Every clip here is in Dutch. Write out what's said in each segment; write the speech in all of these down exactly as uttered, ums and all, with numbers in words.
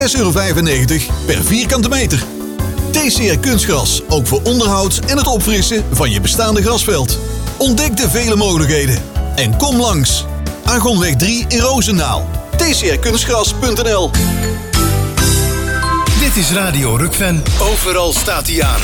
zes euro vijfennegentig per vierkante meter. T C R Kunstgras, ook voor onderhoud en het opfrissen van je bestaande grasveld. Ontdek de vele mogelijkheden en kom langs. Argonweg drie in Roosendaal. T C R kunstgras punt n l. Dit is Radio Rukven. Overal staat hij aan.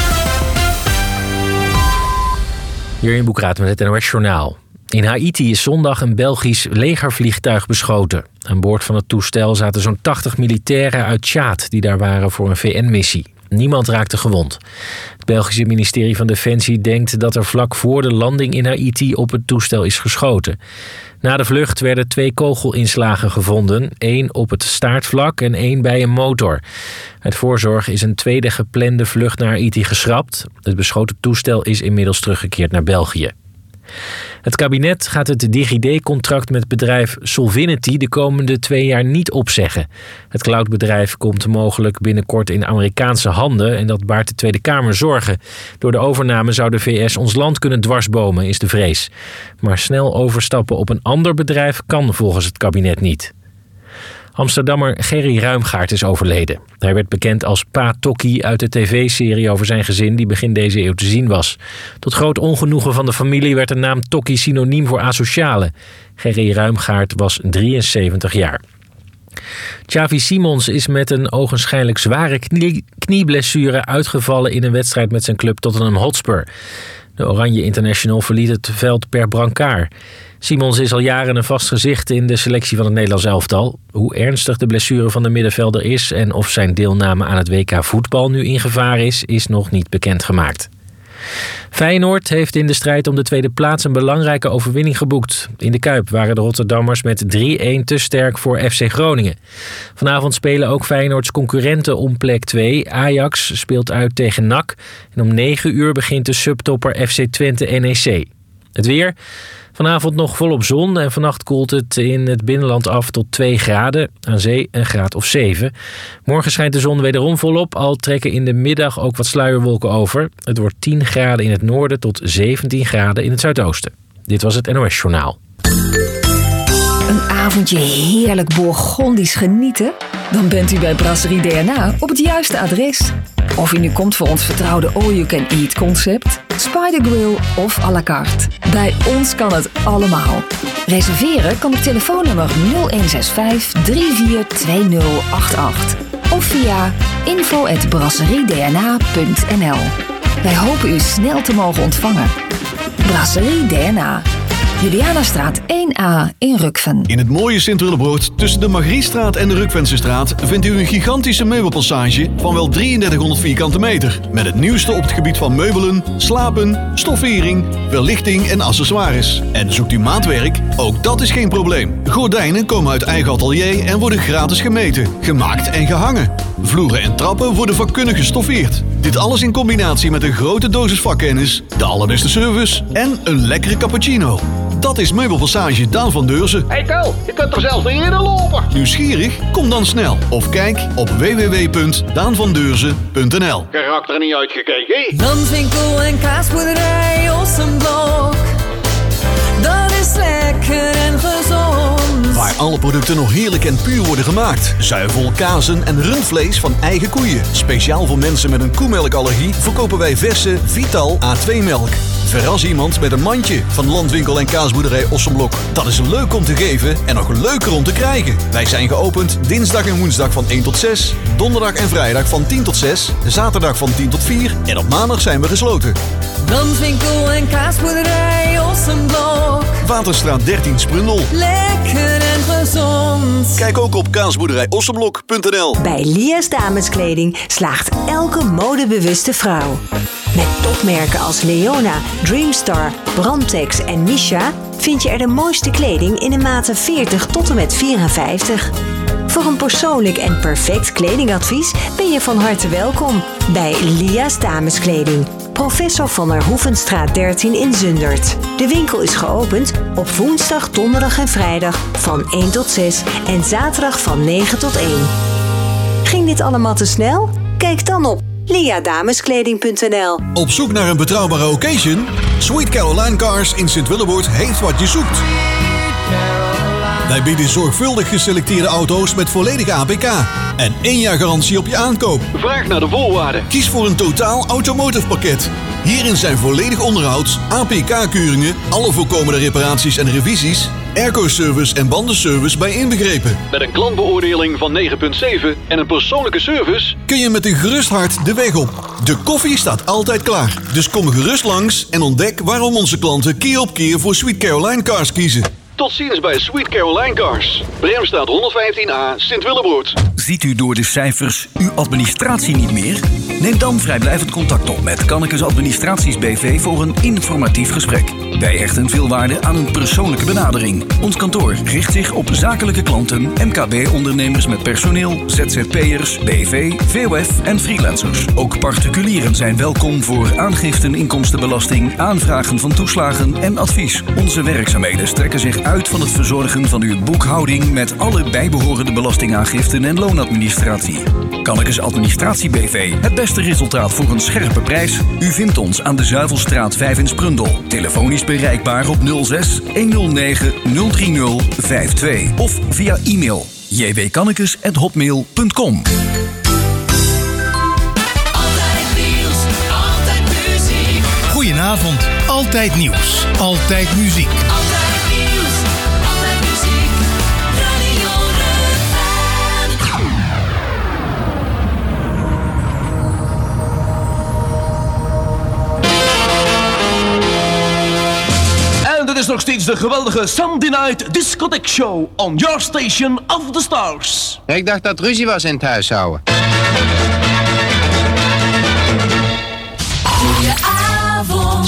Hier in Boekraad met het N O S-journaal. In Haïti is zondag een Belgisch legervliegtuig beschoten. Aan boord van het toestel zaten zo'n tachtig militairen uit Tjaad die daar waren voor een V N-missie. Niemand raakte gewond. Het Belgische ministerie van Defensie denkt dat er vlak voor de landing in Haïti op het toestel is geschoten. Na de vlucht werden twee kogelinslagen gevonden. één op het staartvlak en één bij een motor. Uit voorzorg is een tweede geplande vlucht naar Haïti geschrapt. Het beschoten toestel is inmiddels teruggekeerd naar België. Het kabinet gaat het DigiD-contract met bedrijf Solvinity de komende twee jaar niet opzeggen. Het cloudbedrijf komt mogelijk binnenkort in Amerikaanse handen en dat baart de Tweede Kamer zorgen. Door de overname zou de V S ons land kunnen dwarsbomen, is de vrees. Maar snel overstappen op een ander bedrijf kan volgens het kabinet niet. Amsterdammer Gerry Ruimgaard is overleden. Hij werd bekend als Pa Tokkie uit de tv-serie over zijn gezin die begin deze eeuw te zien was. Tot groot ongenoegen van de familie werd de naam Tokkie synoniem voor asociale. Gerry Ruimgaard was drieënzeventig jaar. Xavi Simons is met een ogenschijnlijk zware knie- knieblessure uitgevallen in een wedstrijd met zijn club Tottenham Hotspur. De Oranje International verliet het veld per brancard. Simons is al jaren een vast gezicht in de selectie van het Nederlands elftal. Hoe ernstig de blessure van de middenvelder is en of zijn deelname aan het W K voetbal nu in gevaar is, is nog niet bekendgemaakt. Feyenoord heeft in de strijd om de tweede plaats een belangrijke overwinning geboekt. In de Kuip waren de Rotterdammers met drie-een te sterk voor F C Groningen. Vanavond spelen ook Feyenoords concurrenten om plek twee. Ajax speelt uit tegen N A C. En om negen uur begint de subtopper F C Twente N E C. Het weer. Vanavond nog volop zon en vannacht koelt het in het binnenland af tot twee graden. Aan zee een graad of zeven. Morgen schijnt de zon wederom volop, al trekken in de middag ook wat sluierwolken over. Het wordt tien graden in het noorden tot zeventien graden in het zuidoosten. Dit was het N O S-journaal. Een avondje heerlijk Bourgondisch genieten? Dan bent u bij Brasserie D N A op het juiste adres. Of u nu komt voor ons vertrouwde all-you-can-eat concept, Spider Grill of à la carte. Bij ons kan het allemaal. Reserveren kan op telefoonnummer nul een zes vijf drie vier twee nul acht acht of via info at brasseriedna punt n l. Wij hopen u snel te mogen ontvangen. Brasserie D N A. Julianastraat één A in Rukven. In het mooie Sint-Willebroord tussen de Margriestraat en de Rukvensestraat vindt u een gigantische meubelpassage van wel drieëndertighonderd vierkante meter. Met het nieuwste op het gebied van meubelen, slapen, stoffering, verlichting en accessoires. En zoekt u maatwerk? Ook dat is geen probleem. Gordijnen komen uit eigen atelier en worden gratis gemeten, gemaakt en gehangen. Vloeren en trappen worden vakkundig gestoffeerd. Dit alles in combinatie met een grote dosis vakkennis, de allerbeste service en een lekkere cappuccino. Dat is Meubelpassage Daan van Deurzen. Hey Tel, je kunt er zelfs niet in lopen. Nieuwsgierig? Kom dan snel. Of kijk op w w w punt daan van deurzen punt n l. Karakter niet uitgekeken. Danswinkel en kaasboerderij Ossenblok. Dat is lekker en gezond. Waar alle producten nog heerlijk en puur worden gemaakt. Zuivel, kazen en rundvlees van eigen koeien. Speciaal voor mensen met een koemelkallergie verkopen wij verse Vital A twee melk. Verras iemand met een mandje van Landwinkel en kaasboerderij Ossenblok. Dat is leuk om te geven en nog leuker om te krijgen. Wij zijn geopend dinsdag en woensdag van één tot zes, donderdag en vrijdag van tien tot zes, zaterdag van tien tot vier en op maandag zijn we gesloten. Danswinkel en kaasboerderij Ossenblok. Waterstraat dertien Sprundel. Lekker en gezond. Kijk ook op kaasboerderij ossenblok punt n l. Bij Lia's Dameskleding slaagt elke modebewuste vrouw. Met topmerken als Leona, Dreamstar, Brandtex en Misha vind je er de mooiste kleding in de maten veertig tot en met vierenvijftig. Voor een persoonlijk en perfect kledingadvies ben je van harte welkom bij Lia's Dameskleding. Professor van der Hoevenstraat dertien in Zundert. De winkel is geopend op woensdag, donderdag en vrijdag van één tot zes en zaterdag van negen tot één. Ging dit allemaal te snel? Kijk dan op lia dameskleding punt n l. Op zoek naar een betrouwbare occasion? Sweet Caroline Cars in Sint-Willebroord heeft wat je zoekt. Wij bieden zorgvuldig geselecteerde auto's met volledige A P K. En één jaar garantie op je aankoop. Vraag naar de voorwaarden. Kies voor een totaal automotive pakket. Hierin zijn volledig onderhoud, A P K-keuringen, alle voorkomende reparaties en revisies, airco-service en bandenservice bij inbegrepen. Met een klantbeoordeling van negen komma zeven en een persoonlijke service Kun je met een gerust hart de weg op. De koffie staat altijd klaar. Dus kom gerust langs en ontdek waarom onze klanten keer op keer voor Sweet Caroline Cars kiezen. Tot ziens bij Sweet Caroline Cars. Bremstraat honderdvijftien A, Sint-Willebroord. Ziet u door de cijfers uw administratie niet meer? Neem dan vrijblijvend contact op met Kannekes Administraties B V voor een informatief gesprek. Wij hechten veel waarde aan een persoonlijke benadering. Ons kantoor richt zich op zakelijke klanten, M K B-ondernemers met personeel, Z Z P'ers, B V, V O F en freelancers. Ook particulieren zijn welkom voor aangiften inkomstenbelasting, aanvragen van toeslagen en advies. Onze werkzaamheden strekken zich uit van het verzorgen van uw boekhouding met alle bijbehorende belastingaangiften en loonadministratie. Kannekes Administratie B V. Het beste resultaat voor een scherpe prijs. U vindt ons aan de Zuivelstraat vijf in Sprundel. Telefonisch bereikbaar op nul zes honderdnegen nul drie nul vijf twee of via e-mail j w kannekes at hotmail punt com. Altijd nieuws, altijd muziek. Goedenavond. Altijd nieuws. Altijd muziek. Altijd nieuws, altijd muziek. Radio Rukven. En dit is nog steeds de geweldige Sunday Night Discotheque Show on your station of the stars. Ik dacht dat ruzie was in het huishouden. Goedenavond.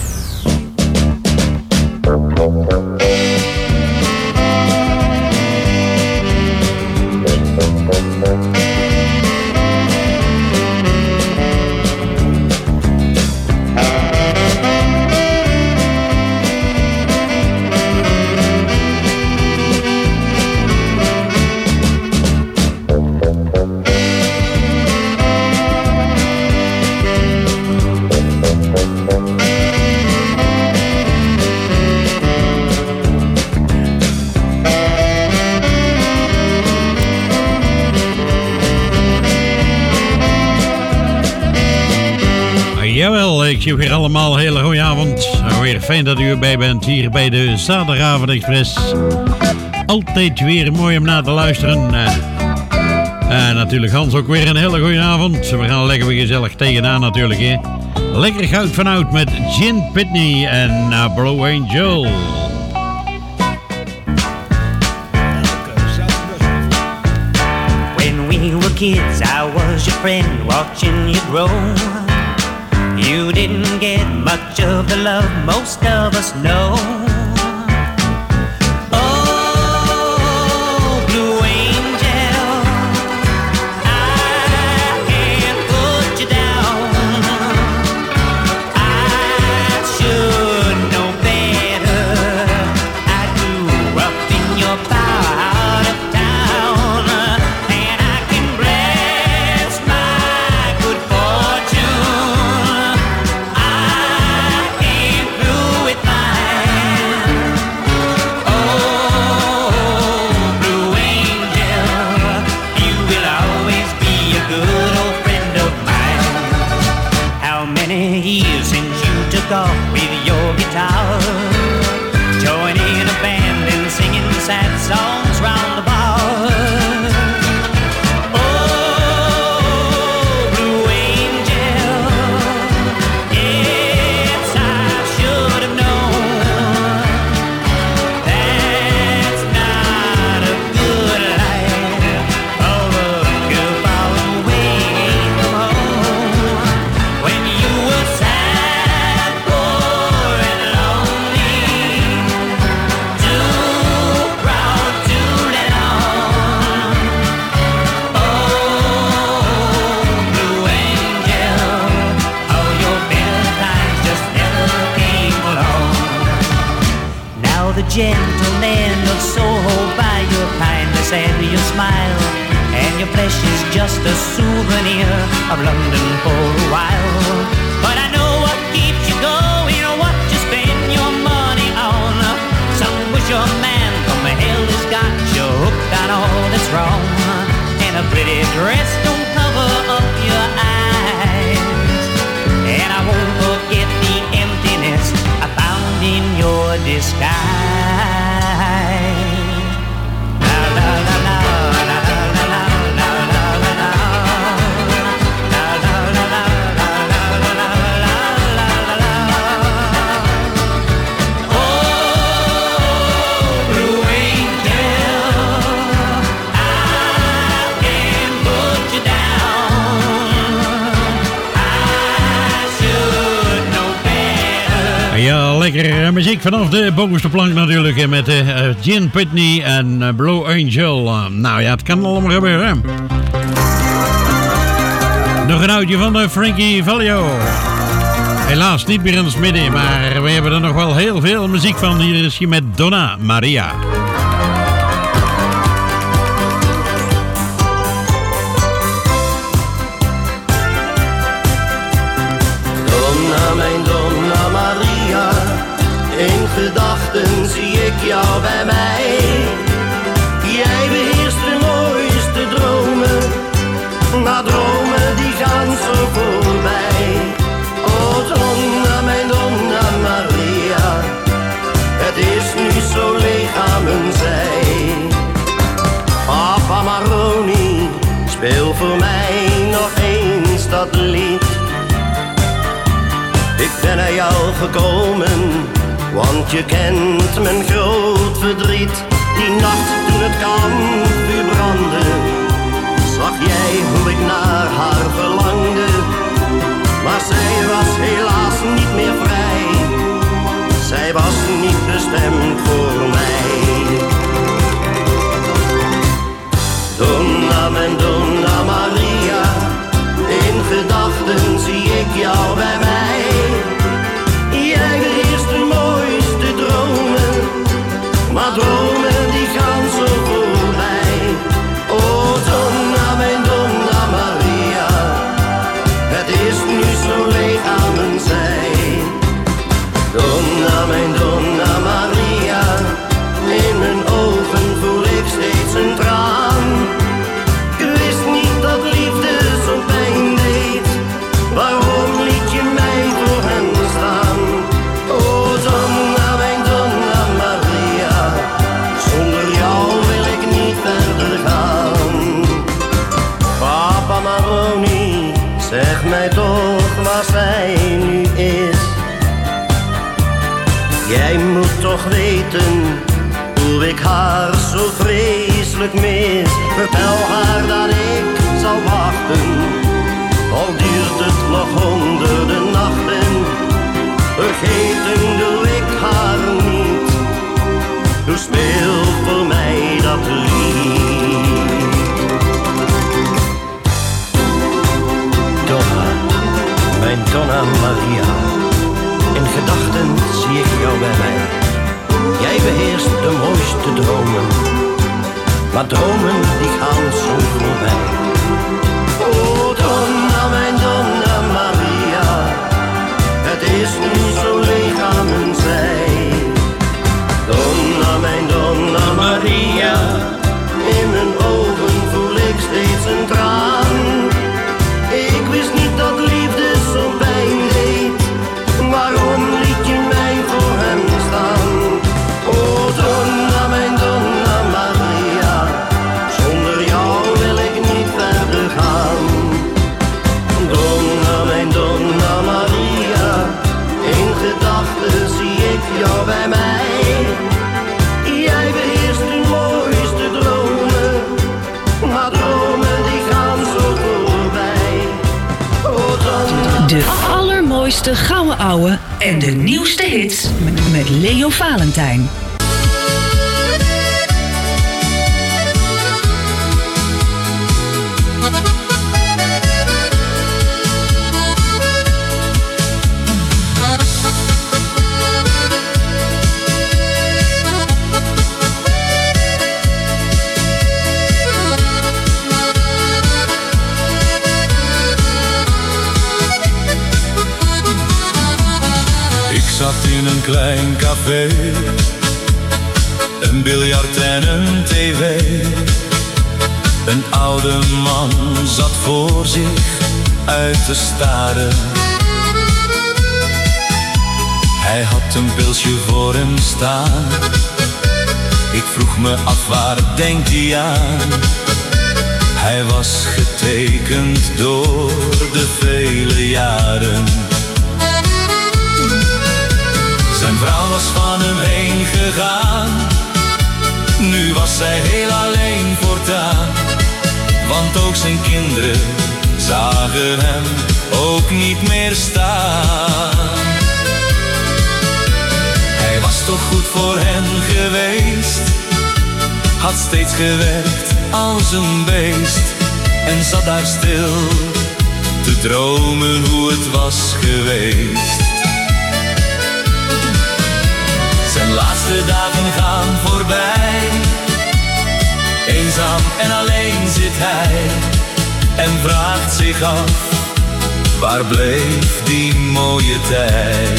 Jawel, ik zie u weer allemaal. Hele goede avond. Weer fijn dat u erbij bent hier bij de Zaterdagavond Express. Altijd weer mooi om naar te luisteren. Uh, en natuurlijk Hans ook weer een hele goede avond. We gaan lekker weer gezellig tegenaan natuurlijk. Hè. Lekker goud van oud met Gin Pitney en uh, Blue Angel. When we were kids, I was your friend, watching you grow. You didn't get much of the love most of us know. Oh, Blue Angel, I can't put you down. I should know better. I grew up in your power out of town, and I can bless my good fortune. I came through with mine. Oh, Blue Angel, you will always be a good old friend of mine. How many years since you took off with your guitar, joining a band and singing sad songs round the bar? Oh, Blue Angel, yes, I should have known. That's not a good life. Oh, look, you far away from home when you were sad, poor and lonely, too proud to let on. Oh, Blue Angel, oh, your better times just never came along. Now the gentlemen of Soho buy your kindness and your smile, and your flesh is just a souvenir of London for a while. But I know what keeps you going, what you spend your money on. Some wish your man from hell is gone. done all that's wrong. And a pretty dress don't cover up your eyes. And I won't forget the emptiness I found in your disguise. La la la la la la la la la la la. La la la la la la la la la la la. Oh, Blue Angel, I can put you down. I should know better. Ja, lekkere muziek vanaf de bovenste plank natuurlijk. En met uh, Gin Putney en uh, Blue Angel. Uh, nou ja, het kan allemaal gebeuren. Hè? Nog een oudje van uh, Frankie Valli. Helaas niet meer in het midden, maar we hebben er nog wel heel veel muziek van. Hier is hij met Donna Maria. Donna, mijn Donna Maria, in gedachten zie ik jou bij mij. Jij beheerst de mooiste dromen, maar dromen die gaan zo voorbij. Oh Donna, mijn Donna Maria, het is nu zo leeg aan mijn zij. Papa Maroni, speel voor mij nog eens dat lied. Ik ben naar jou gekomen, want je kent mijn groot verdriet. Die nacht toen het kampvuur brandde, zag jij hoe ik naar haar verlangde. Maar zij was helaas niet meer vrij, zij was niet bestemd voor mij. Donna, mijn Donna Maria, in gedachten zie ik jou bij mij. Jij beheerst de mooiste dromen, maar dromen die gaan zo voorbij. Oh Donna, mijn Donna Maria, het is nu zo leeg aan mijn zij. Donna, mijn Donna Maria, in mijn ogen voel ik steeds een traan. Ik wist niet dat liefde zo pijn deed, waarom liet je mij voor hem staan? Oh Donna, mijn Donna Maria, zonder jou wil ik niet verder gaan. Papa Maroni, zeg mij toch waar zij nu is. Jij moet toch weten hoe ik haar zo vreselijk mis. Vertel haar dat ik zal wachten, al duurt het nog honderden nachten. Vergeten doe ik haar niet, dus speel voor mij dat lied. Donna, mijn Donna Maria, in gedachten zie ik jou bij mij. Jij beheerst de mooiste dromen, maar dromen die gaan zo voorbij. Oh Donna, mijn Donna Maria, het is nu zo leeg aan mijn zij. Donna, mijn Donna Maria, in mijn ogen voel ik steeds een traan. Ik wist niet dat liefde zo pijn deed, waarom liet je mij voor hem staan? Oh Donna, mijn Donna Maria, zonder jou wil ik niet verder gaan. Donna, mijn Donna Maria, in gedachten zie ik jou bij mij. Jij beheerst de mooiste dromen, maar dromen die gaan zo voorbij. Oh Donna. De allermooiste gouden ouwe en de nieuwste hits met, met Leo Valentijn. Ik zat in een klein café, een biljart en een tv. Een oude man zat voor zich uit te staren. Hij had een pilsje voor hem staan. Ik vroeg me af, waar denkt hij aan? Hij was getekend door de vele jaren. Zijn vrouw was van hem heen gegaan. Nu was zij heel alleen voortaan. Want ook zijn kinderen zagen hem ook niet meer staan. Hij was toch goed voor hen geweest. Had steeds gewerkt als een beest. En zat daar stil te dromen hoe het was geweest. Zijn laatste dagen gaan voorbij. Eenzaam en alleen zit hij. En vraagt zich af, waar bleef die mooie tijd?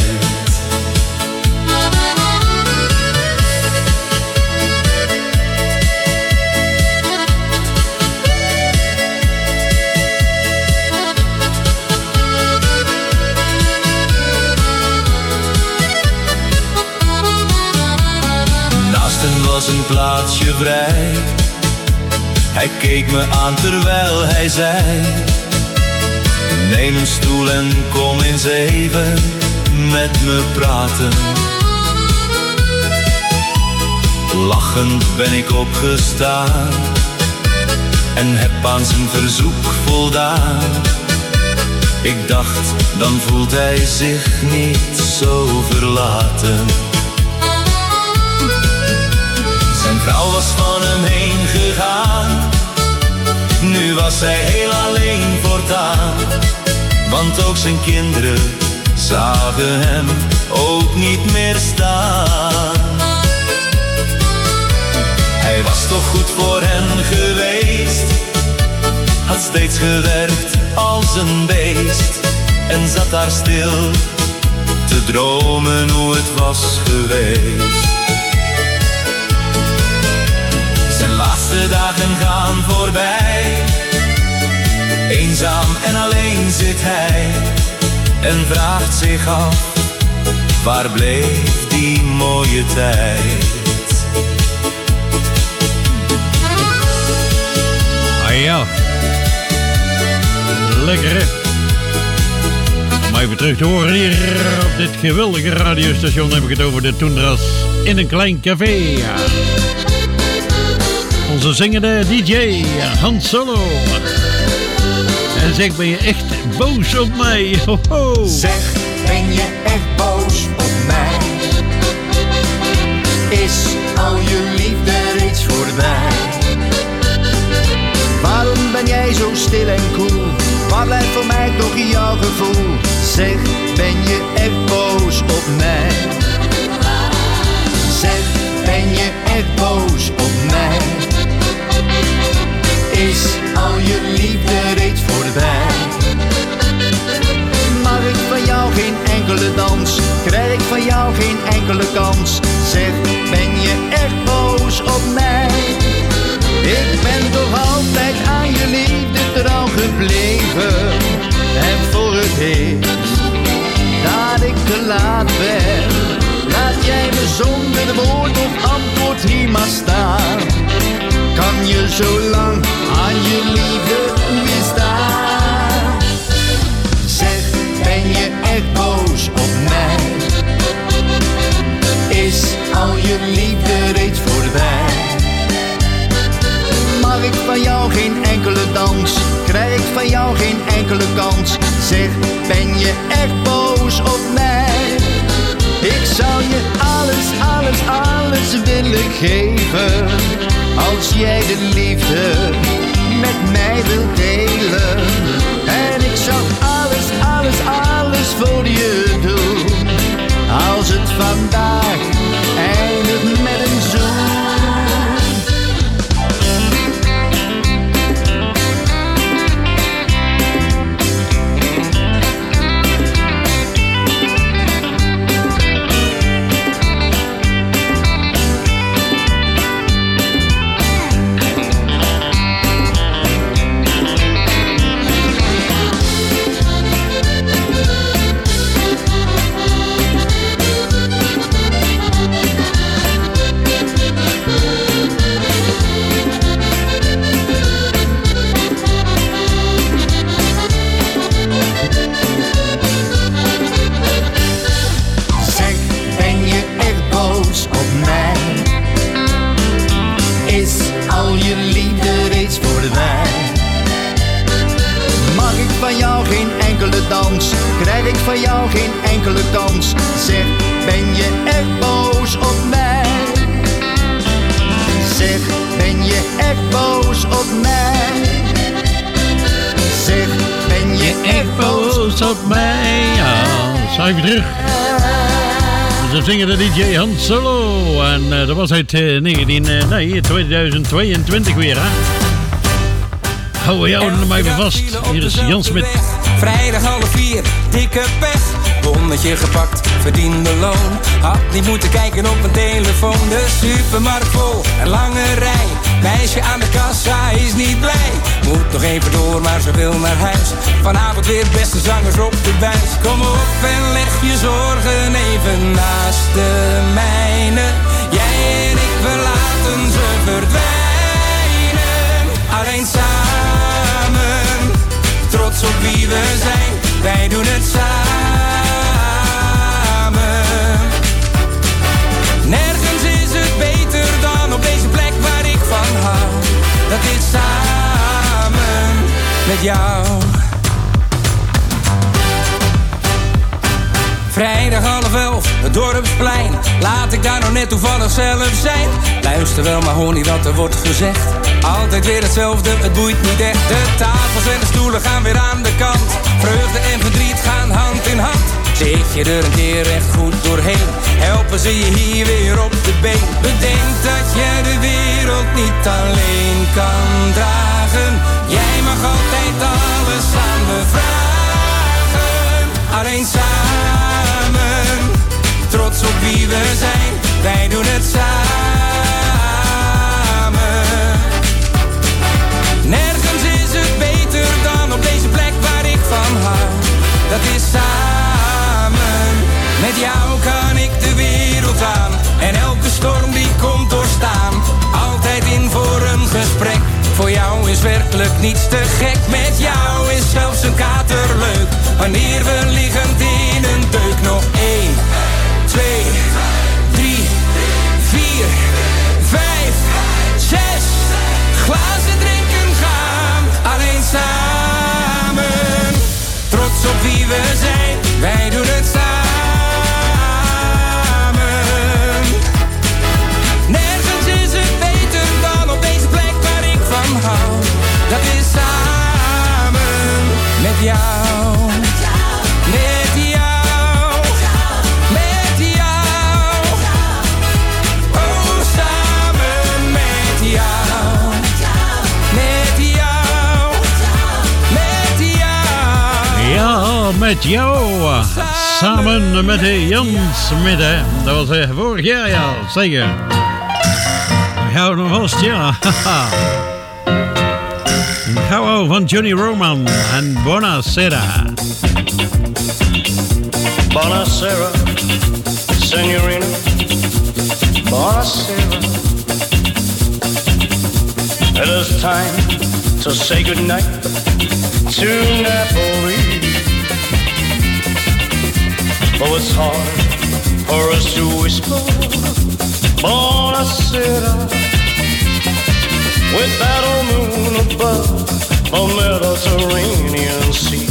Naast hem was een plaatsje vrij. Hij keek me aan terwijl hij zei: neem een stoel en kom eens even met me praten. Lachend ben ik opgestaan en heb aan zijn verzoek voldaan. Ik dacht, dan voelt hij zich niet zo verlaten. Zijn vrouw was van hem heen gegaan. Nu was hij heel alleen voortaan. Want ook zijn kinderen zagen hem ook niet meer staan. Hij was toch goed voor hen geweest. Had steeds gewerkt als een beest. En zat daar stil te dromen hoe het was geweest. Zijn laatste dagen gaan voorbij. Eenzaam en alleen zit hij. En vraagt zich af, waar bleef die mooie tijd? Ah ja. Lekker hè? Om even terug te horen hier op dit geweldige radiostation heb ik het over de Toendras in een klein café. Onze zingende D J Hans Solo. En zeg, ben je echt boos op mij? Ho, ho. Zeg, ben je echt boos op mij? Is al je liefde reeds voorbij? Waarom ben jij zo stil en koel? Waar blijft voor mij toch jouw gevoel? Zeg, ben je echt boos op mij? Zeg, ben je echt boos op mij? Is al je liefde reeds voorbij? Mag ik van jou geen enkele dans? Krijg ik van jou geen enkele kans? Zeg, ben je echt boos op mij? Ik ben toch altijd aan je liefde trouw gebleven. En voor het eerst dat ik te laat ben, laat jij me zonder woord of antwoord hier maar staan. Kan je zo lang aan je liefde weerstaan? Zeg, ben je echt boos op mij? Is al je liefde reeds voorbij? Mag ik van jou geen enkele dans? Krijg ik van jou geen enkele kans? Zeg, ben je echt boos op mij? Ik zou je alles, alles, alles willen geven. Als jij de liefde met mij wilt delen. En ik zou alles, alles, alles voor je doen. Als het vandaag eindigt met een zoen. dans, krijg ik van jou geen enkele kans. Zeg, ben je echt boos op mij? Zeg, ben je echt boos op mij? Zeg, ben je echt boos op mij? Ja, sta even terug. Ze zingen de D J Hans Solo. En uh, dat was uit uh, negentien, uh, nee, tweeduizend tweeëntwintig weer, hè? Hou we jou er maar even vast. Hier is Jan Smit. Vrijdag half vier, dikke pech. Bonnetje gepakt, verdiende loon. Had niet moeten kijken op mijn telefoon. De supermarkt vol, een lange rij. Meisje aan de kassa is niet blij. Moet nog even door, maar ze wil naar huis. Vanavond weer beste zangers op de buis. Kom op en leg je zorgen even naast de mijne. Jij en ik, we laten ze verdwijnen. Alleen samen, trots op wie we zijn. Wij doen het samen. Nergens is het beter dan op deze plek waar ik van hou. Dat is samen met jou. Vrijdag half elf, het dorpsplein. Laat ik daar nou net toevallig zelf zijn. Luister wel, maar hoor niet wat er wordt gezegd. Altijd weer hetzelfde, het boeit niet echt. De tafels en de stoelen gaan weer aan de kant. Vreugde en verdriet gaan hand in hand. Zit je er een keer echt goed doorheen, helpen ze je hier weer op de been. Bedenk dat je de wereld niet alleen kan dragen. Jij mag altijd alles aan me vragen. Alleen samen, trots op wie we zijn. Wij doen het samen. Nergens is het beter dan op deze plek waar ik van hou. Dat is samen, met jou kan ik de wereld aan. En elke storm die komt doorstaan. Altijd in voor een gesprek. Voor jou is werkelijk niets te gek. Met jou is zelfs een kater leuk. Wanneer we liggend in een deuk. Nog één, twee, drie, vier, vijf, zes. Glazen drinken gaan. Alleen samen, trots op wie we zijn. Wij doen het samen. Nergens is het beter dan op deze plek waar ik van hou. Dat is samen met jou. Met jou. Met jou. Oh, samen met jou. Met jou. Met jou. Ja, met jou. Samen met de Jan Smit, hè. Dat was uh, vorig jaar, ja, zeker. Gauw nog vast, ja. Gauw van Johnny Roman en Buonasera. Buonasera, signorina. Buonasera. It is time to say goodnight to Napoli. Oh, it's hard for us to whisper Buonasera with that old moon above the Mediterranean Sea.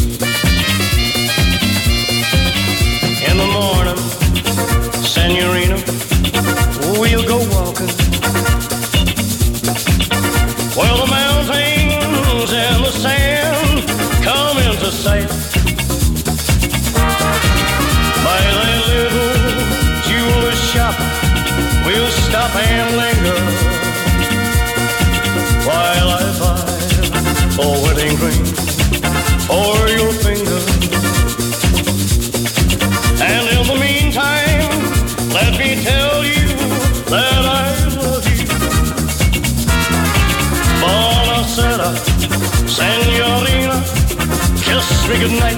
In the morning, Senorina, we'll go walking where the mountains and the sand come into sight. By that little jeweler's shop, we'll stop and linger while I buy a wedding ring for your finger. And in the meantime, let me tell you that I love you. Buonasera, signorina, kiss me goodnight.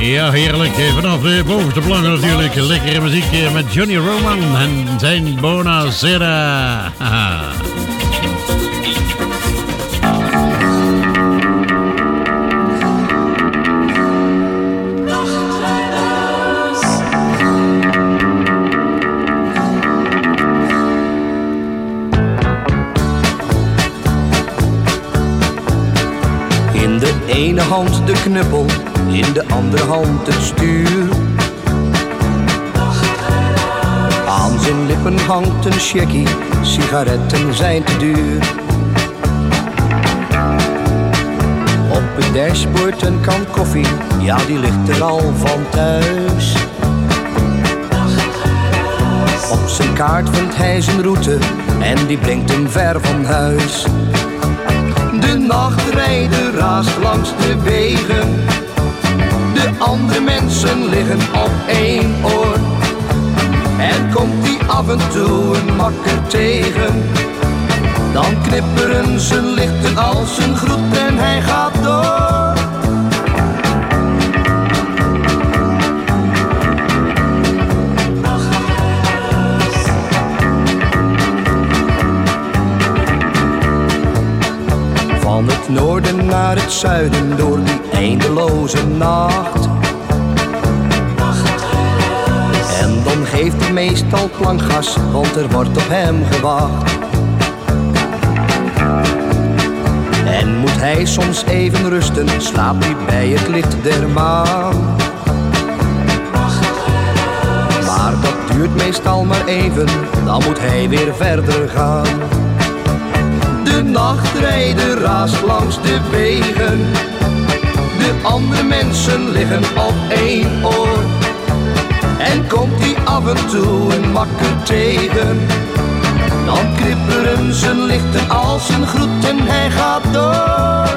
Ja, heerlijk. Vanaf de bovenste planken natuurlijk. Lekkere muziek met Johnny Roman en zijn Bonacera. In de ene hand de knuppel, in de andere hand het stuur. Aan zijn lippen hangt een checkie, sigaretten zijn te duur. Op het dashboard een kan koffie, ja die ligt er al van thuis. Op zijn kaart vindt hij zijn route en die brengt hem ver van huis. De nachtrijder raast langs de wegen. De andere mensen liggen op één oor. En komt hij af en toe een makker tegen, dan knipperen zijn lichten als een groet en hij gaat door. Van het noorden naar het zuiden door die eindeloze nacht. En dan geeft hij meestal plankgas, want er wordt op hem gewacht. En moet hij soms even rusten, slaapt hij bij het licht der maan. Maar dat duurt meestal maar even, dan moet hij weer verder gaan. De nachtrijder raast langs de wegen. De andere mensen liggen op één oor. En komt hij af en toe een makker tegen, dan knipperen zijn lichten als een groet en hij gaat door.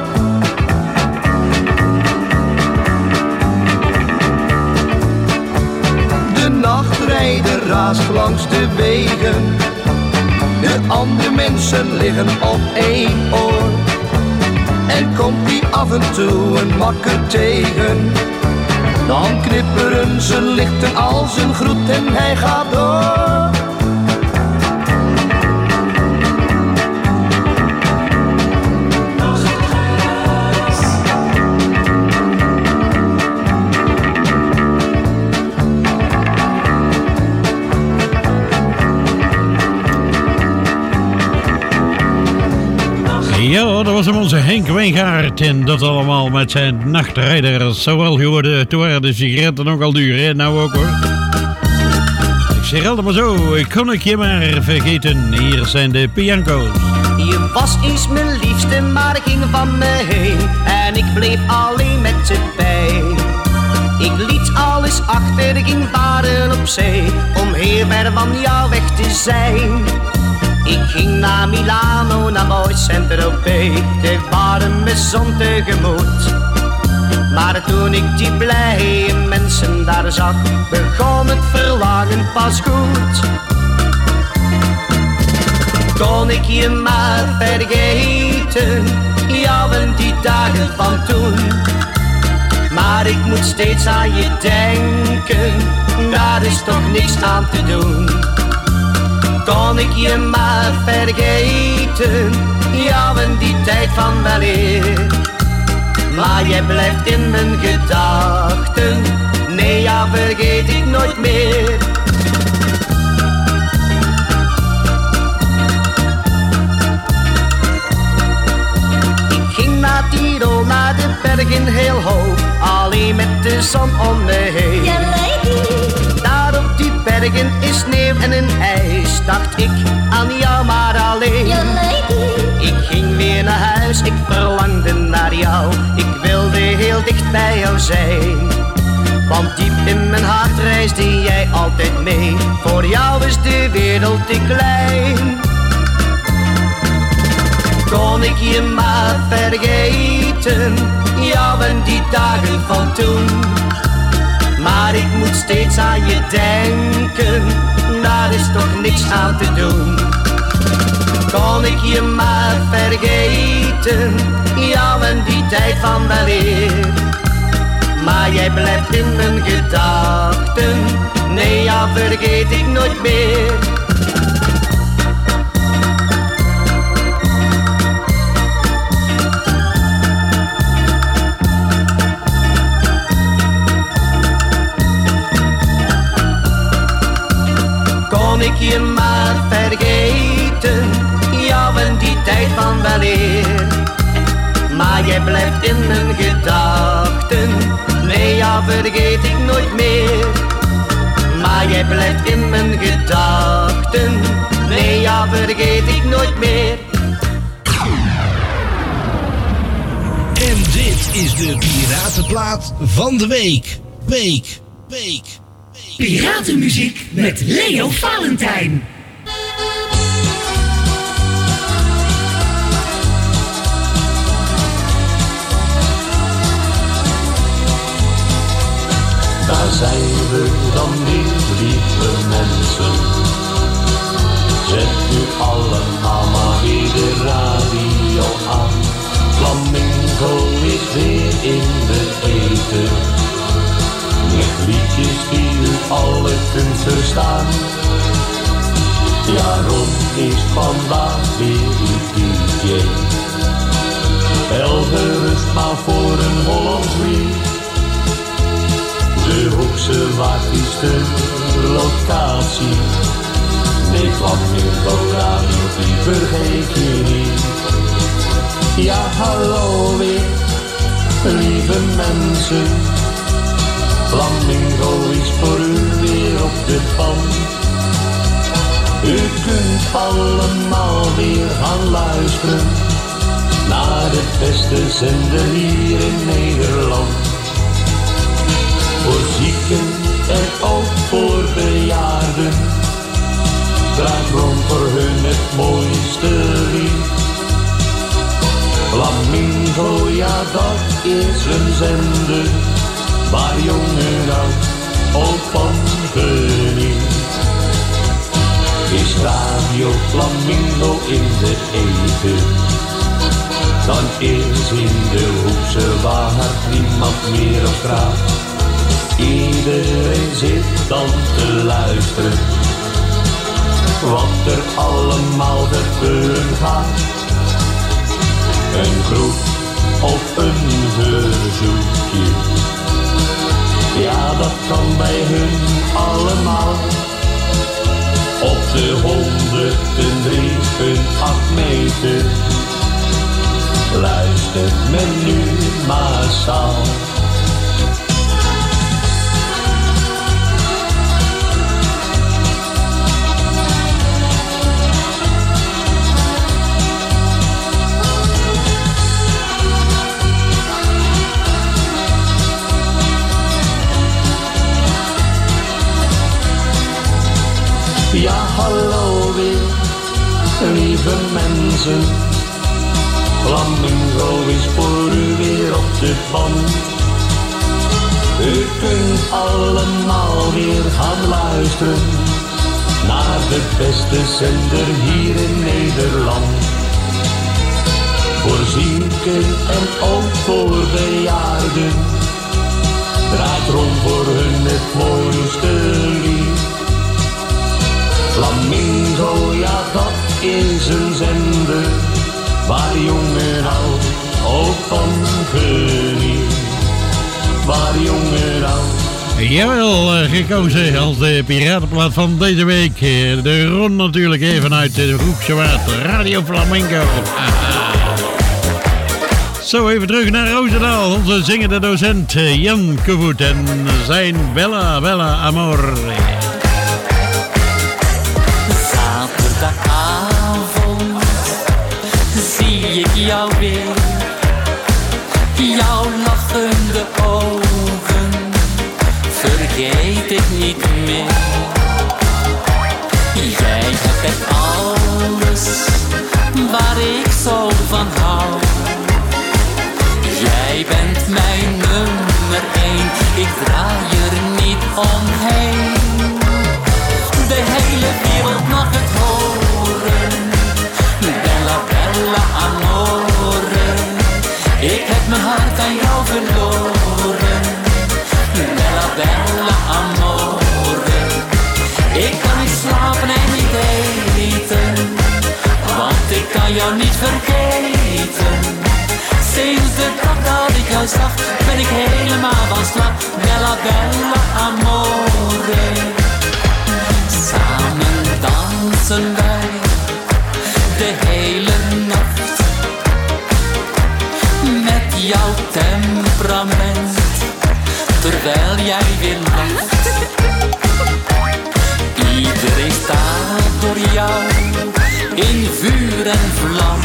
De nachtrijder raast langs de wegen. De andere mensen liggen op één oor. En komt hij af en toe een makker tegen, dan knipperen zijn lichten als een groet en hij gaat door. Ja, dat was hem onze Henk Wijngaard en dat allemaal met zijn nachtrijder. Zowel geworden, toen waren de sigaretten ook al duur, hè? Nou ook hoor. Ik zeg altijd maar zo, kon ik je maar vergeten. Hier zijn de Pianco's. Je was eens mijn liefste, maar ging van me heen. En ik bleef alleen met de pijn. Ik liet alles achter, ging varen op zee, om heel ver van jou weg te zijn. Ik ging naar Milano, naar mooi Saint-Tropez, de warme zon tegemoet. Maar toen ik die blije mensen daar zag, begon het verlangen pas goed. Kon ik je maar vergeten, jou en die dagen van toen. Maar ik moet steeds aan je denken, daar is toch niks aan te doen. Kon ik je maar vergeten, jou en die tijd van weleer. Maar jij blijft in mijn gedachten, nee, jou vergeet ik nooit meer. Ik ging naar Tirol, naar de bergen heel hoog, alleen met de zon om me heen. Ja, daar op die bergen is sneeuw en een ijs, dacht ik aan jou maar alleen. Ja, ik ging weer naar huis, ik verlangde naar jou, ik wilde heel dicht bij jou zijn. Want diep in mijn hart reisde jij altijd mee, voor jou is de wereld te klein. Kon ik je maar vergeten, jou en die dagen van toen. Maar ik moet steeds aan je denken, daar is toch niks aan te doen. Kon ik je maar vergeten, jou en die tijd van weleer. Maar jij jij blijft in mijn gedachten. Nee, ja, vergeet ik nooit meer. Kon ik je maar vergeten, jou en die tijd van weleer. Maar jij blijft in mijn gedachten, nee, ja, vergeet ik nooit meer. Maar jij blijft in mijn gedachten, nee, ja, vergeet ik nooit meer. En dit is de Piratenplaat van de week. Week, week, week. Piratenmuziek met Leo Valentijn. Daar zijn we dan weer, lieve mensen. Zet nu allemaal maar weer de radio aan. Flamingo is weer in de eten. Met liedjes die u alle kunt verstaan. Ja, Ron is vandaag weer uw D J. Wel gerust maar voor een Hollands lied. De Hoekse Waard is de locatie. Nee, Flamingo Radio, die vergeet je niet. Ja, hallo weer, lieve mensen. Flamingo is voor u weer op de band. U kunt allemaal weer gaan luisteren naar de beste zender hier in Nederland. Voor zieken en ook voor bejaarden draait rond voor hun het mooiste lied. Flamingo, ja, dat is een zender waar jong en oud ook van geniet. Is Radio Flamingo in de eten, dan is in de Hoekse Waard niemand meer op straat. Iedereen zit dan te luisteren wat er allemaal gebeuren gaat. Een groet of een verzoekje, ja, dat kan bij hun allemaal. Op de honderd drie komma acht meter luistert men nu massaal. Ja, hallo weer, lieve mensen. Flamingo is voor u weer op de band. U kunt allemaal weer gaan luisteren naar de beste zender hier in Nederland. Voor zieken en ook voor bejaarden draait rond voor hun het mooiste lied. Flamingo, ja, dat is een zender waar jong en oud ook van geniet. Waar jong en oud. Jawel, uh, gekozen als de piratenplaat van deze week. De Ron natuurlijk even uit de Hoekse Waard, Radio Flamingo. Zo, even terug naar Roosendaal. Onze zingende docent Jan Koevoet en zijn Bella Bella Amor. Zaterdagavond zie ik jou weer, jouw lachende ogen vergeet ik niet meer. Jij hebt echt alles waar ik zo van hou. Jij bent mijn nummer één, ik draai er niet omheen. De hele wereld mag het horen, bella bella amore. Ik heb mijn hart aan jou verloren, jou zag, ben ik helemaal van slag. Bella, bella, amore. Samen dansen wij de hele nacht. Met jouw temperament, terwijl jij weer lacht. Iedereen staat door jou in vuur en vlam.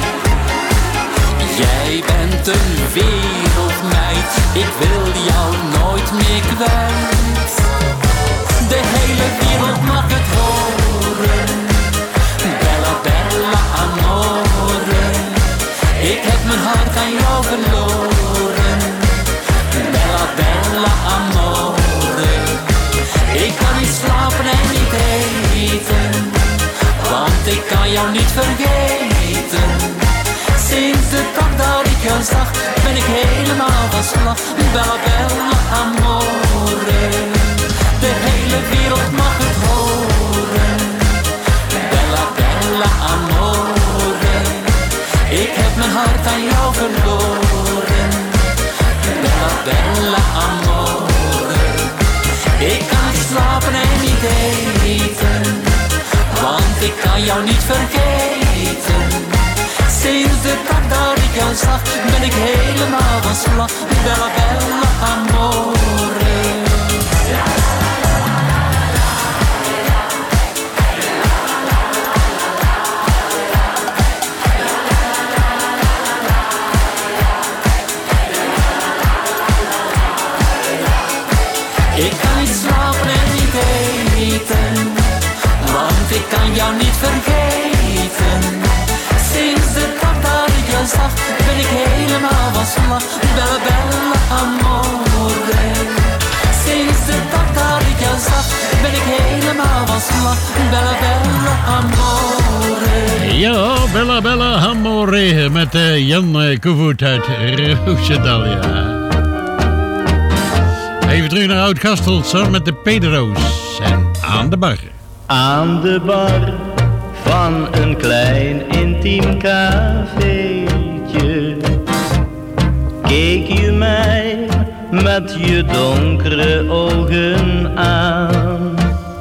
Jij bent een wereldmeid, ik wil jou nooit meer kwijt. De hele wereld mag het horen, bella bella amore. Ik heb mijn hart aan jou verloren, bella bella amore. Ik kan niet slapen en niet eten, want ik kan jou niet vergeten. Sinds de dag dat ik jou zag, ben ik helemaal van slag. Bella bella amore. De hele wereld mag het horen, bella bella amore. Ik heb mijn hart aan jou verloren, bella bella amore. Ik kan niet slapen en niet eten, want ik kan jou niet vergeten. Sinds de dag dat ik jou zag, ben ik helemaal van slag. Bella bella amore. Ik kan niet slapen en niet eten, want ik kan jou niet vergeten. Sinds de dag dat ik jou zag, ben ik helemaal van slag. Bella bella amore. Sinds de dag dat ik jou zag, ben ik helemaal van slag. Bella bella amore. Ja, bella bella amore met uh, Jan uh, Koevoet uit Roosendaal, ja. Even terug naar Oud-Gastel, samen met de Pedro's en Aan de Bar. Aan de bar van een klein intiem cafeetje keek je mij met je donkere ogen aan.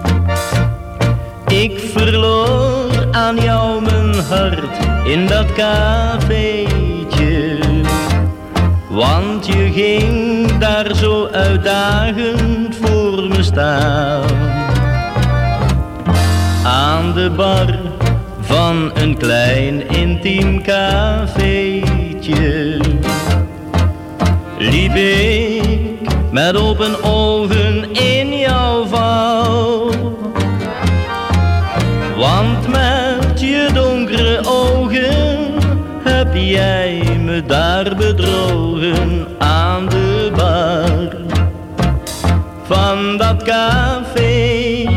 Ik verloor aan jou mijn hart in dat cafeetje, want je ging daar zo uitdagend voor me staan. Aan de bar van een klein intiem cafeetje liep ik met open ogen in jouw val. Want met je donkere ogen heb jij me daar bedrogen. Aan de bar van dat café.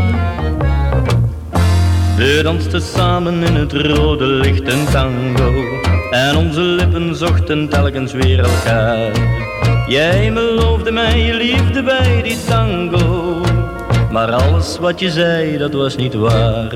We dansten samen in het rode licht een tango, en onze lippen zochten telkens weer elkaar. Jij beloofde mij je liefde bij die tango, maar alles wat je zei, dat was niet waar.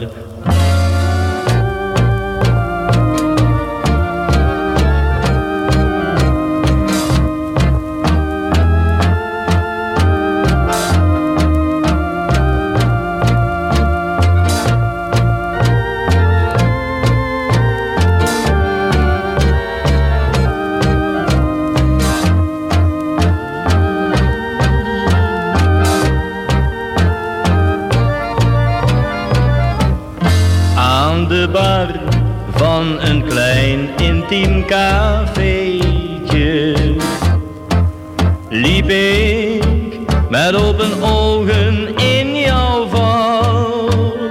Bar van een klein intiem cafeetje liep ik met open ogen in jouw val.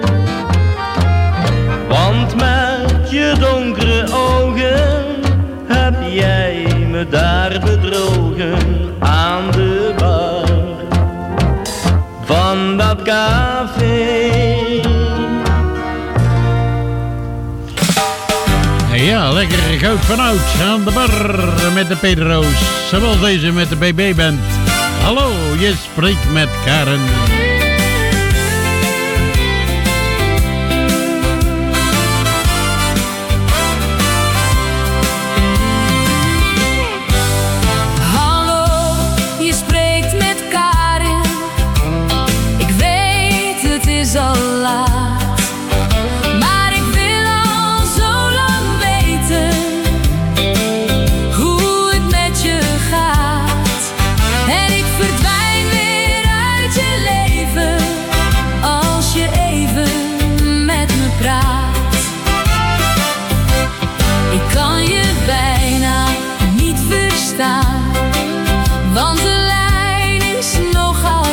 Want met je donkere ogen heb jij me daar bedrogen. Aan de bar van dat café. Ja, lekker goud van oud aan de bar met de Pedro's. Zoals deze met de B B-band. Hallo, je spreekt met Karen. Ha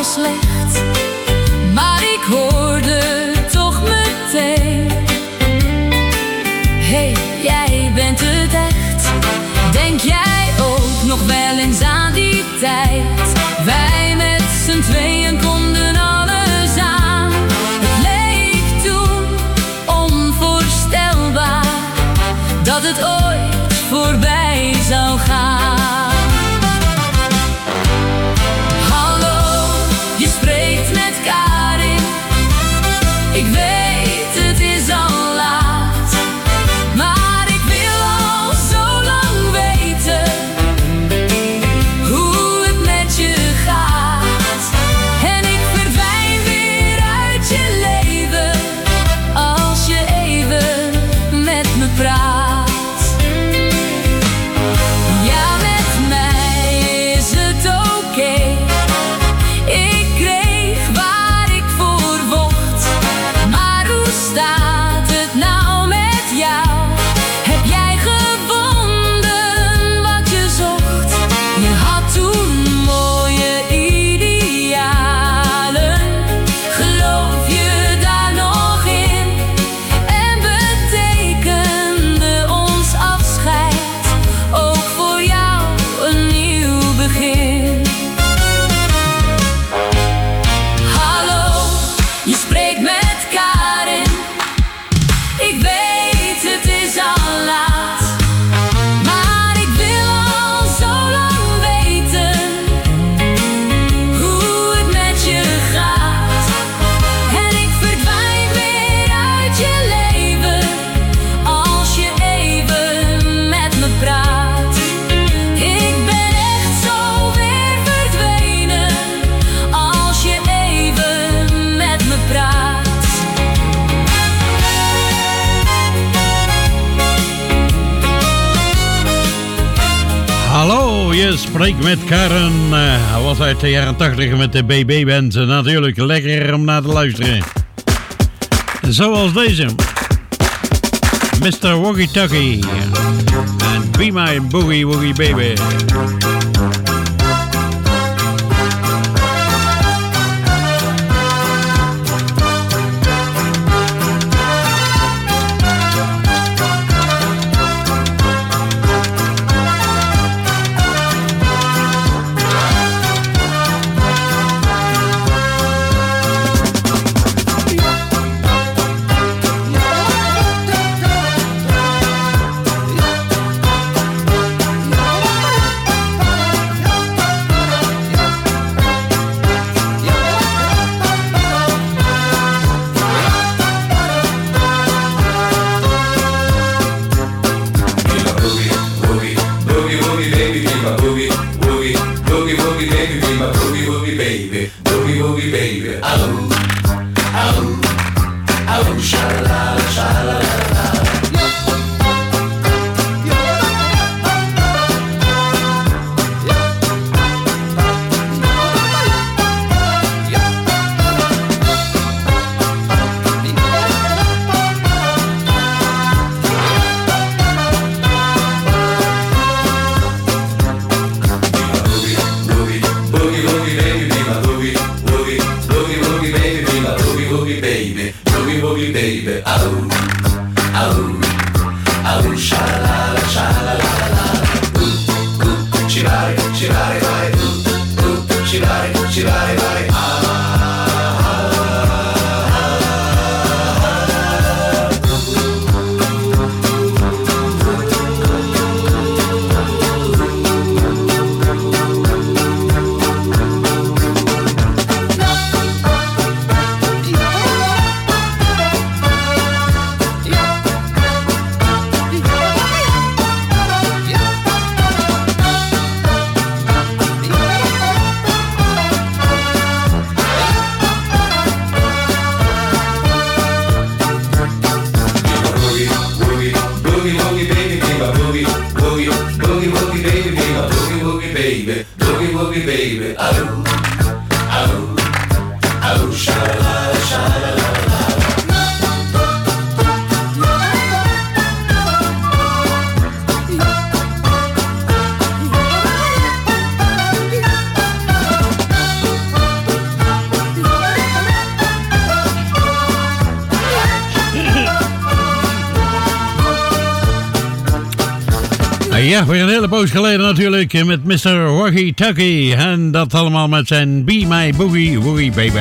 slecht, maar ik hoorde toch meteen. Hey, jij bent het echt. Denk jij ook nog wel eens aan die tijd? Wij met z'n tweeën konden alles aan. Het leek toen onvoorstelbaar dat het ooit voorbij zou gaan. Hallo, je spreekt met Karin. Ik weet het is al laat, maar ik wil al zo lang weten hoe het met je gaat. En ik verdwijn weer uit je leven als je even met me praat. Ja, met mij is het oké. Ik kreeg waar ik voor vocht. Maar hoe staat het nou met jou? Heb jij gevonden wat je zocht? Je had toen mooie idealen. Geloof je daar nog in? En betekende ons afscheid ook voor jou een nieuw begin? Hallo, je spreekt met Karin. Ik weet het is al laat, maar ik wil al zo lang weten hoe het met je gaat. En ik verdwijn weer uit je leven als je even met me praat. Ik ben echt zo weer verdwenen als je even met me praat. Hallo, je spreekt met Karen. Uh, Hij was uit de jaren tachtig met de B B-band. Uh, natuurlijk lekker om naar te luisteren. Zoals deze. mister Woggy Tuggy. En Be My Boogie Woogie Baby. Ja, weer een hele poos geleden natuurlijk met mister Woggy Tuggy. En dat allemaal met zijn Be My Boogie Woogie Baby.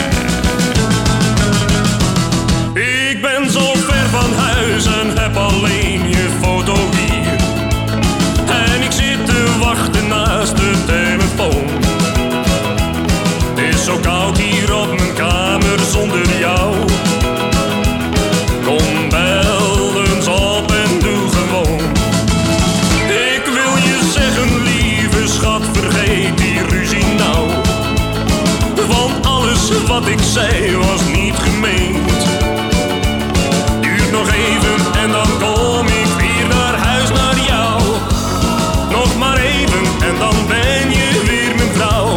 Ik ben zo ver van huis en heb alleen je foto hier. En ik zit te wachten naast de telefoon. Het is zo koud hier op mijn kamer zonder jou. Kom bel eens op en doe gewoon. Ik wil je zeggen, lieve schat, vergeet die ruzie nou. Want alles wat ik zei was niet gemeend. Duurt nog even en dan kom ik weer naar huis naar jou. Nog maar even en dan ben je weer mijn vrouw.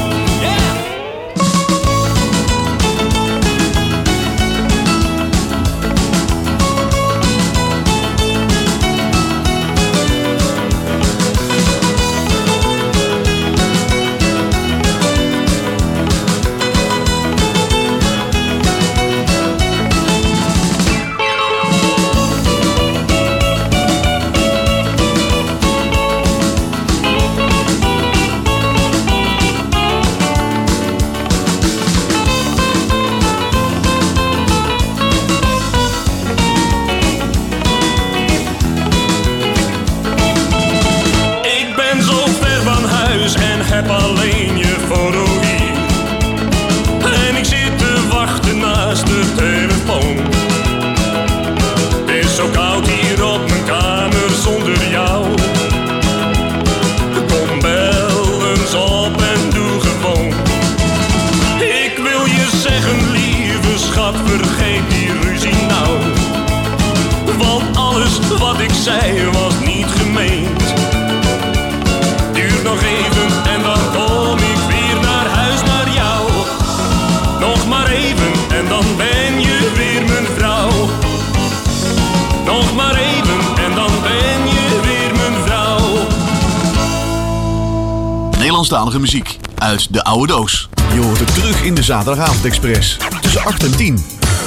Heb alleen je foto hier. En ik zit te wachten naast de telefoon. Het is zo koud hier op mijn kamer zonder jou. Kom bel eens op en doe gewoon. Ik wil je zeggen, lieve schat, vergeet die ruzie nou. Want alles wat ik zei was niet gemeend. Duurt nog even en dan kom ik weer naar huis naar jou. Nog maar even en dan ben je weer mijn vrouw. Nog maar even en dan ben je weer mijn vrouw. Nederlandstalige muziek uit de oude doos. Je hoort het terug in de Zaterdagavond Express. Tussen acht en tien.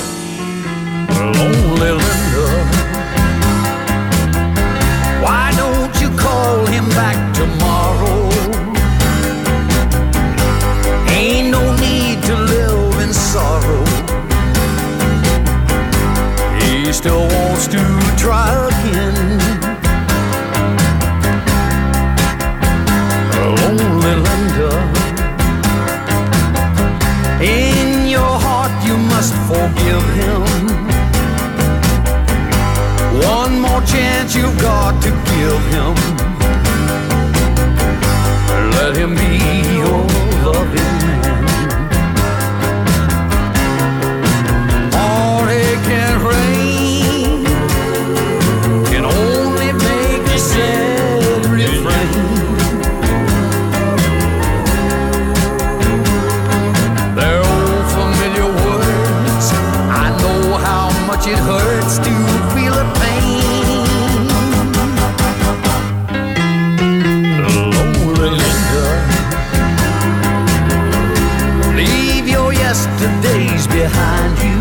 Lonely Linda, why don't you call him back tomorrow? Ain't no need to live in sorrow. He still wants to try again. Lonely Linda, in your heart you must forgive him. One more chance you've got to give him. Let him be your loving man. Heartache and rain can only make a sad refrain. They're old familiar words. I know how much it hurts to feel a pain. Yesterday's behind you.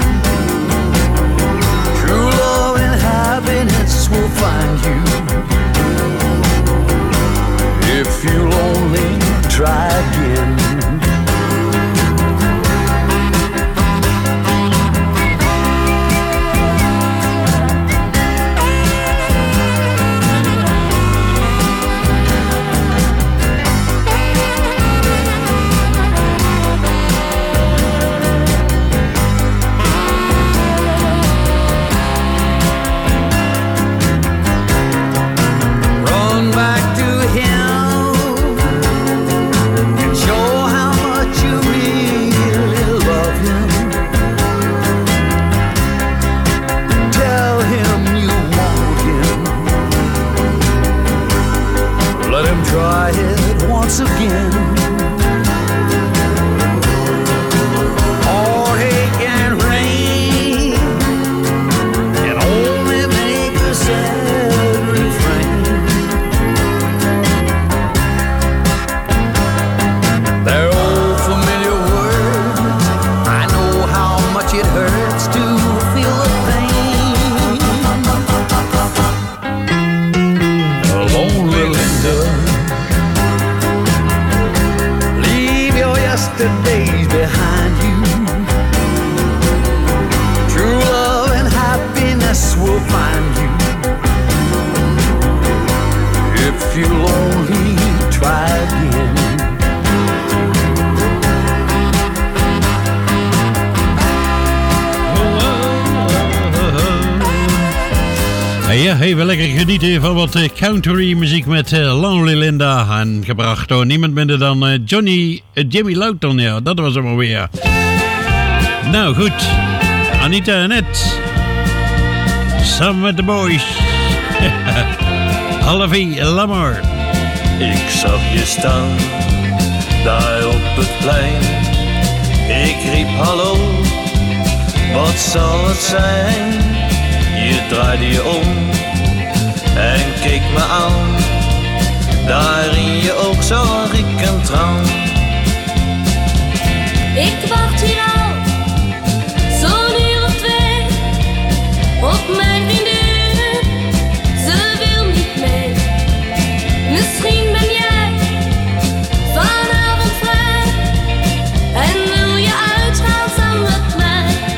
True love and happiness will find you if you'll only try again. Back to him and show how yesterday's behind you. True love and happiness will find you if you'll only try again. Ja, even lekker genieten van wat country muziek met uh, Lonely Linda. En gebracht door niemand minder dan uh, Johnny, uh, Jimmy Lowton. Ja, dat was hem alweer. Nou goed, Anita en Ed. Samen met de boys. Halvie Lamar. Ik zag je staan, daar op het plein. Ik riep hallo, wat zal het zijn? Je draaide je om en keek me aan. Daar in je oog zag ik een traan. Ik wacht hier al zo'n uur of twee op mijn vriendin. Ze wil niet mee. Misschien ben jij vanavond vrij en wil je uitgaan samen met mij.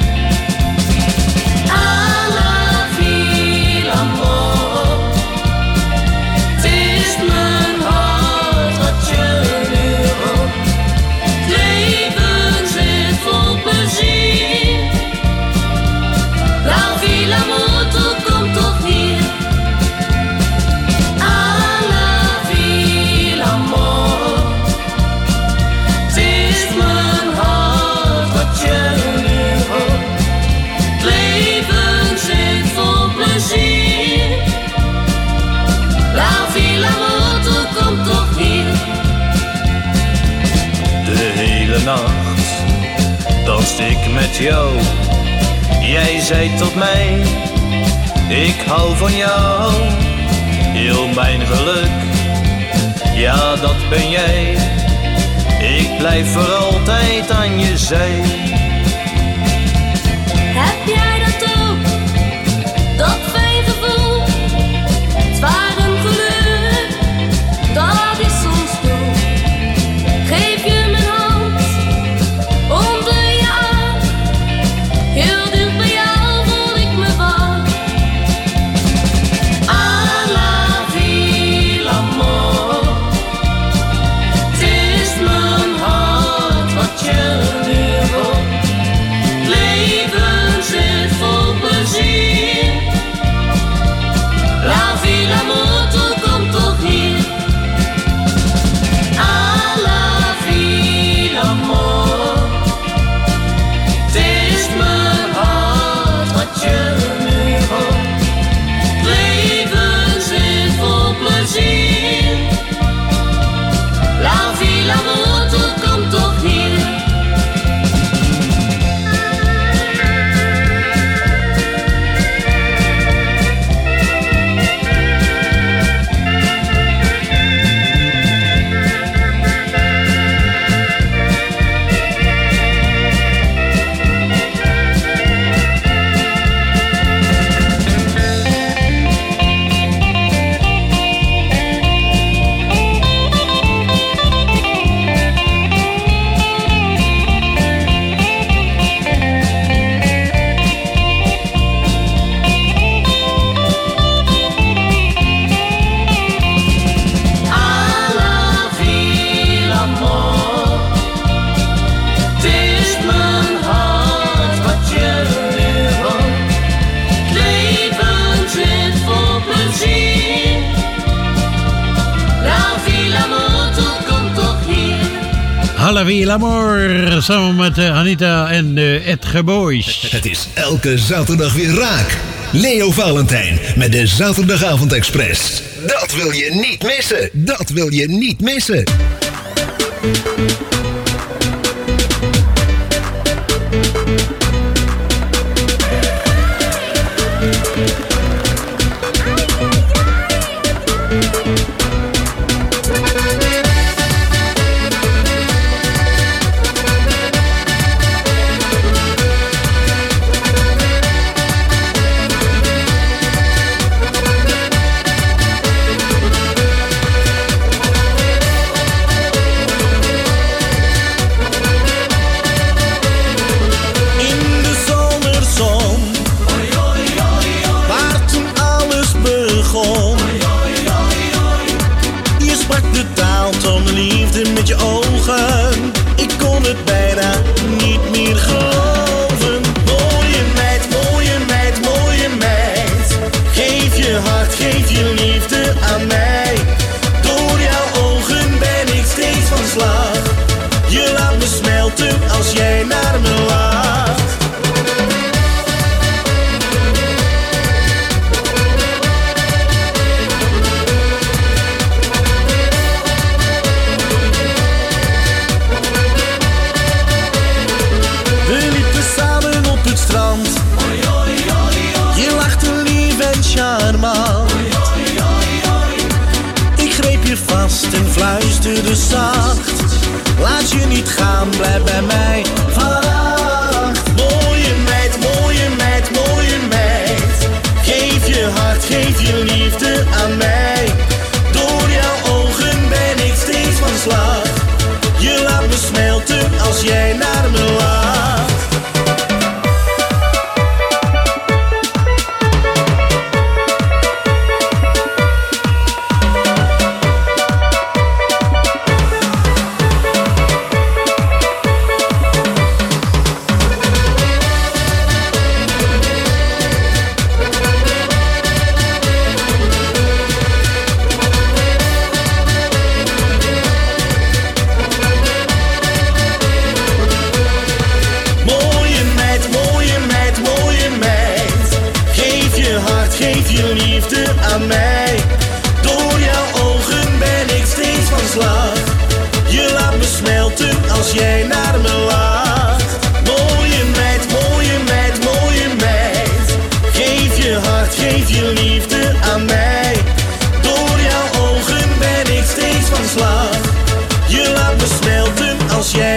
Nacht danste ik met jou. Jij zei tot mij, ik hou van jou. Heel mijn geluk, ja dat ben jij. Ik blijf voor altijd aan je zij. Heb jij dat ook? Dat fijn gevoel? Zwaar een geluk, dat is soms doel. Geef je mijn hand, onder je arm. Heel dicht bij jou voel ik me warm. À la vie, l'amour. Het is mijn hart wat je nu hoort. Leven zit vol plezier. La vie, l'amour, toe komt toch hier. À la vie, l'amour. Het is mijn hart wat je nu hoort. Leven zit vol plezier. La vie, l'amour, toe komt toch hier. La Vie l'Amour, samen met uh, Anita en uh, Ed Geboys. Het is elke zaterdag weer raak. Leo Valentijn met de Zaterdagavond Express. Dat wil je niet missen. Dat wil je niet missen. als jij naar me lacht. We liepen samen op het strand. Je lachte lief en charmant. Ik greep je vast en fluisterde zacht. Laat je niet gaan, blijf bij mij vannacht. Mooie meid, mooie meid, mooie meid. Geef je hart, geef je liefde aan mij. Door jouw ogen ben ik steeds van slag. Je laat me smelten als jij naar me lacht. Geef je liefde aan mij. Door jouw ogen ben ik steeds van slag. Je laat me smelten als jij naar me